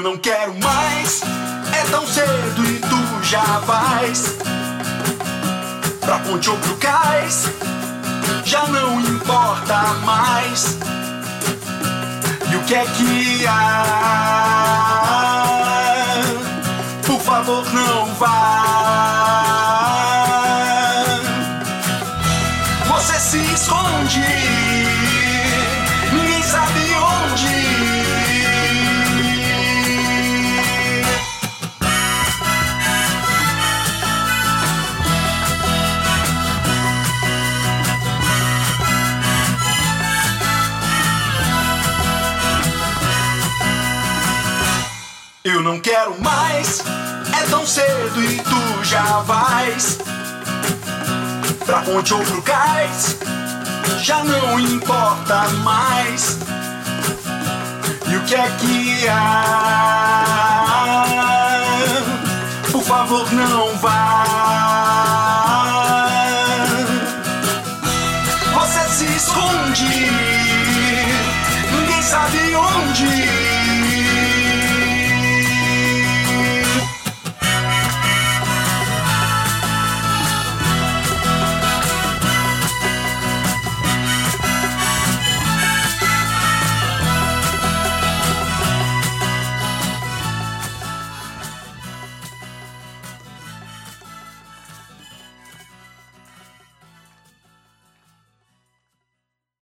não quero mais, é tão cedo e tu já vais pra ponte ou pro cais, já não importa mais. E o que é que há? Por favor, não vá. Você se esconde, ninguém sabe onde. Eu não quero mais, é tão cedo e tu já vais pra ponte ou pro cais, já não importa mais. E o que é que há? Por favor, não vá. Você se esconde, ninguém sabe onde.